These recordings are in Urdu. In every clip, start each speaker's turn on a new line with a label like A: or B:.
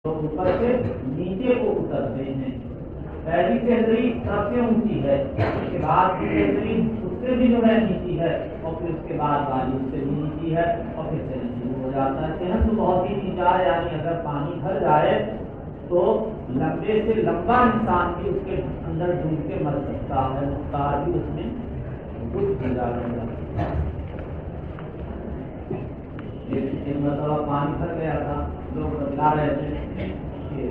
A: تو اوپر سے نیچے کو اترتے ہیں. پہلی تہذری سب سے اونچی ہے، اس کے بعد کی تہذری اس سے بھی جو ہے نیچی ہے، اور پھر اس کے بعد والی اس سے بھی نیچی ہے، اور پھر سے شروع ہو جاتا ہے. صحت تو بہت ہی نیچا ہے، یعنی اگر پانی بھر جائے تو لمبے سے لمبا انسان بھی اس کے اندر ڈوب کے مر سکتا ہے، مختار بھی اس میں کچھ بھی ڈالے گا. ایک مرتبہ پانی بھر گیا تھا، لوگ بتلا رہے تھے کہ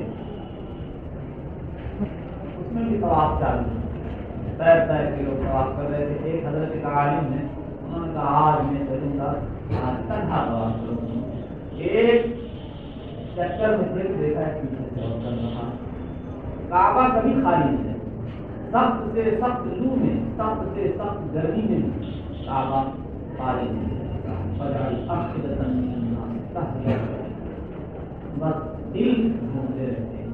A: اس میں بھی طواف چالو ہے، تیر تیر کے لوگ طواف کر رہے تھے. ایک حضرت کا عالم نے انہوں نے کہا آج میں چلوں گا تنہا طواف کروں گا. ایک چکر میں دیکھا ہے پیچھے سے اور کر رہا ہے. کعبہ کبھی خالی نہیں ہے، سخت سے سخت لو میں، سخت سے سخت گرمی میں کعبہ خالی نہیں ہے. بس دل گھومتے رہتے ہیں.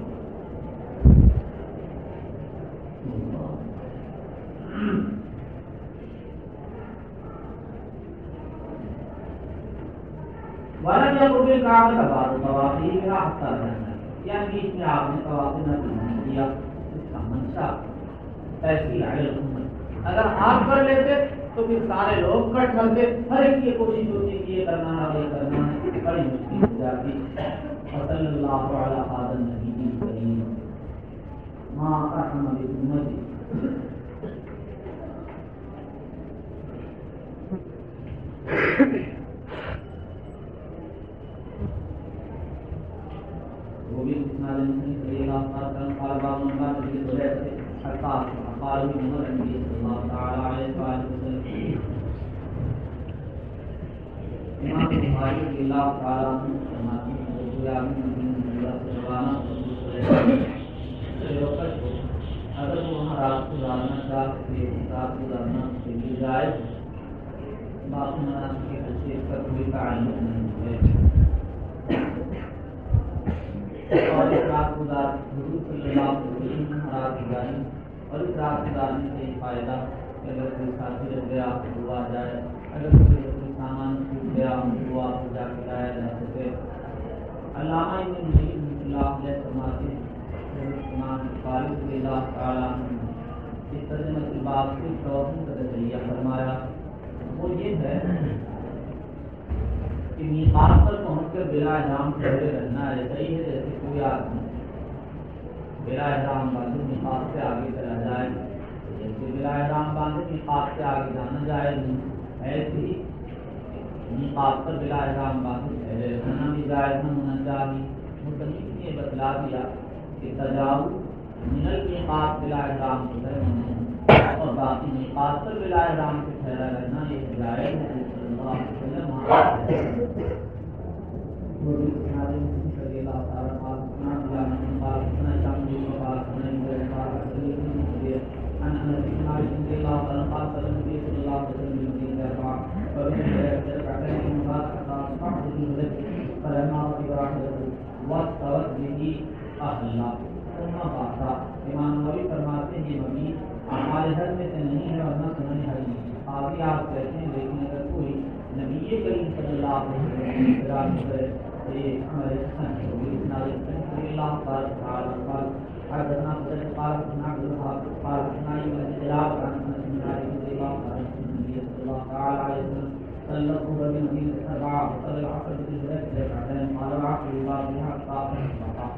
A: ورنہ جب وہ کام کا بات طوافی کا ہفتہ رہنا ہے، یا بیچ میں آپ نے طواف نہ کیا، اس کا منشا ایسی آئے. اگر آپ کر لیتے تو پھر سارے لوگ کٹ کرتے، ہر ایک کی کوشش ہوتی کہ یہ کرنا ہے یہ کرنا ہے، بڑی مشکل ہو جاتی. صلی اللہ علیہ النبی کریم ما رحم بامتی. وہ بھی اتنا نہیں صلی اللہ تعالی قالبا منبا کی وجہ سے حقاق قالوا عمر نبی صلی اللہ تعالی علیہ وسلم. امام بخاری رضی اللہ تعالی عنہ فرماتے ہیں کہ اللہ سبحانہ اگر وہ وہاں رات گزارنا چاہتے رات گزارنا مل جائے، باقی مناسب کی حیثیت کا کوئی تعلق نہیں ہے. اور اس رات گزار حضور صلی اللہ علیہ وسلم رات گزاری، اور اس رات گزارنے سے فائدہ کہ اگر کوئی ساتھی رہ گیا تو آ جائے، اگر کوئی سامان چھوٹ گیا تو آپ کو جا کے لایا جا سکے. علامہ ابن جریر رحمۃ اللہ علیہ فرماتے ہیں امام بخاری رضی اللہ تعالی عنہ اس ترجمہ کے بعد سے توحید کا نظریہ فرمایا. وہ یہ ہے کہ میقات پر پہنچ کر بلا احرام کھڑے رہنا ایسا ہی ہے جیسے کوئی آدمی بلا احرام باندھے میقات سے آگے چلا جائے. جیسے بلا احرام باندھے میقات سے آگے جانا جائز نہیں، ایسے ہی میقات پر بلا احرام باندھے پہلے رہنا بھی جائز نہ ہونا چاہیے. مصنف نے بتلا دیا کہ تجاوز من المیقات بلا احرام کو ہے اور باقی میقات پر بلا احرام سے ٹھہرا رہنا یہ جائز ہے. صلی اللہ علیہ وسلم امام نووی فرماتے ہیں یہ مبی ہمارے حج میں سے نہیں ہے اور نہ سنن حج میں. قاضی آپ کہتے ہیں لیکن اگر کوئی نبی کریم صلی اللہ علیہ وسلم کرے تو یہ ہمارے حسن ہوگی. صلی اللہ تعالی قال حدثنا قال حدثنا عبد الوهاب قال حدثنا ابن الجلال عن انس بن مالك رضي الله عنه النبي صلى الله تعالى عليه وسلم صلى الظهر بالمدينة أربعة وصلى العصر بالهجرة ركعتين قال العصر ببابها أصحاب الصحابة.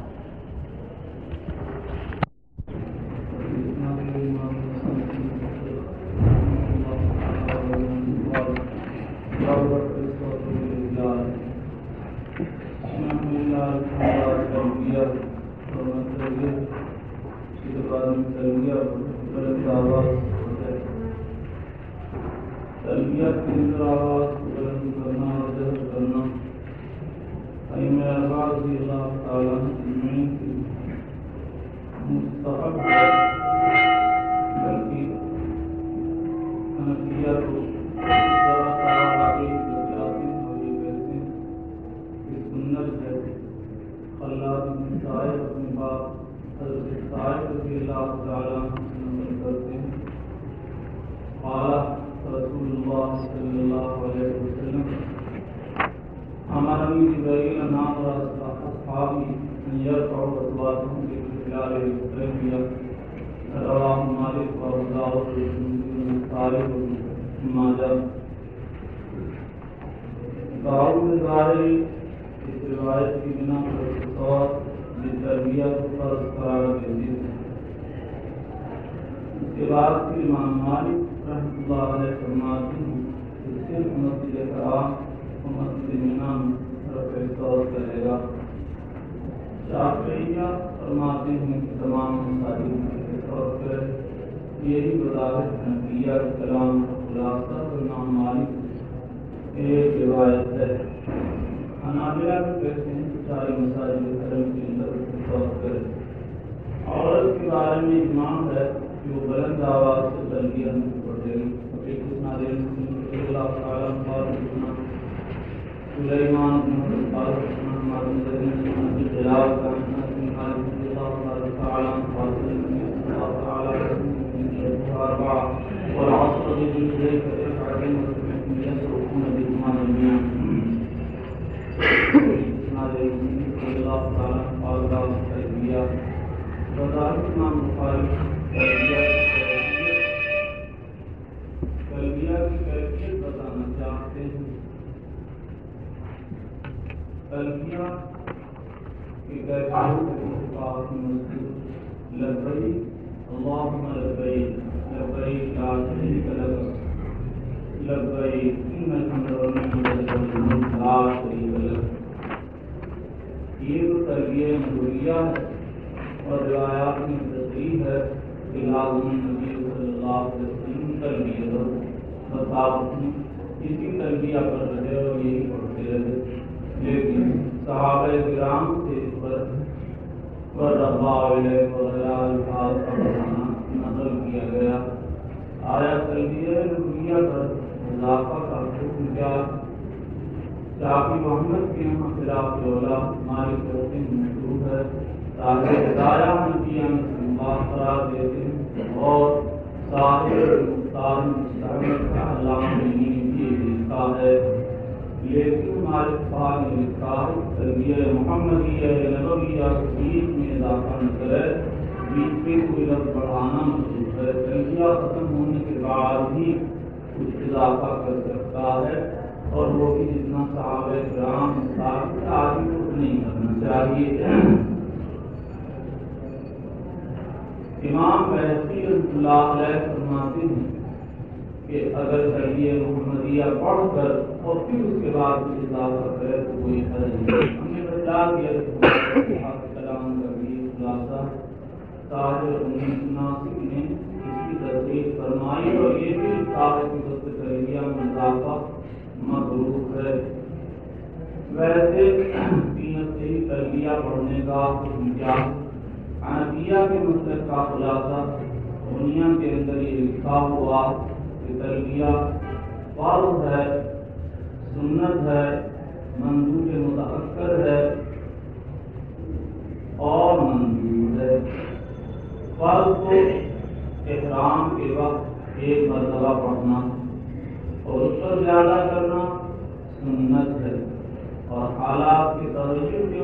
A: يرفع أصواتهم باستقلال التلبية رواه مالك وأبو طالب ماجه داؤد ظاہری اس روایت کی بنا پر خصوص بالتربیہ کو فرض قرار دیتی ہے. اس کے بعد پھر امام مالک رحمۃ اللہ علیہ فرماتے ہیں کہ صرف مسجد حرام اور مسجد مینا رفع صوت کرے گا. شافعیہ فرماتے ہیں کہ تمام مساجد میں رفع صوت کرے. یہی بظاہر حنفیہ کے کلام کا خلاصہ اور امام مالک ایک روایت ہے. حنابلہ بھی کہتے ہیں کہ ساری مساجد حرم کے اندر رفع صوت کرے. عورت کے بارے میں امام ہے کہ وہ بلند آواز سے تلبیہ نہیں پڑھے گی. سلیمان بن قال محمد بن جلال کا والعصر بالليل فإن يسرقون بإثمان اليمين الله تعالى قال الله التلبية وذلك امام بخاری تلبیہ کی کیفیت بتانا چاہتے ہیں. تلبیہ کی کیفیت لبیک اللہم لبیک لبیک لا شریک لک لبیک ان الحمد والنعمۃ لک والملک لا شریک لک. یہ تو تلبیہ نبویہ ہے اور روایات میں تصریح ہے کہ لازم نبی صلی اللہ علیہ وسلم تلبیہ دو مطابق اسی تلبیہ پر رہے اور یہی پڑھتے رہے. لیکن صحابہ کرام سے اس پر والرباء علیہ وغیرہ الفاظ کا بڑھانا نقل کیا گیا. آیا تلبیہ نبویہ پر اضافہ کا حکم کیا؟ شافعی محمد کے یہاں خلاف اولا مالک کہتے ہیں مشروع ہے تاکہ ہدایہ نبیہ میں بات قرار دیتے ہیں اور صاحب مختار مستعمل کا علامہ بھی لکھا ہے. لیکن مالک صاحب نے لکھا ہے تلبیہ محمدیہ نبویہ کے بیچ میں اضافہ نہ کرے. بیچ میں کوئی لفظ بڑھانا مشروع ہے. تلبیہ ختم ہونے کے بعد ہی کچھ اضافہ کر سکتا ہے اور وہ بھی جتنا صحابہ کرام ثابت آدمی کو نہیں کرنا چاہیے. امام بہقی رحمۃ اللہ علیہ فرماتے ہیں کہ اگر تلبیہ محمدیہ پڑھ کر اور پھر اس کے بعد کچھ اضافہ کرے تو کوئی حرج نہیں. ہم نے بتا دیا کلام کا بھی خلاصہ تاجر ناصر نے اس کی تصریح فرمائی اور یہ بھی لکھا ہے کہ اس تلبیہ میں اضافہ مغروب ہے. ویسے تینت سے ہی تلبیہ پڑھنے کا حکم کیا؟ حنفیہ کے مسلک کا خلاصہ دنیا کے اندر یہ لکھا ہوا کہ تلبیہ فرض ہے، سنت ہے، مندوب متأخر ہے اور مندوب ہے. فرض کو احرام کے وقت ایک مرتبہ پڑھنا اور اس پر زیادہ کرنا سنت ہے اور حالات کے توجہ کے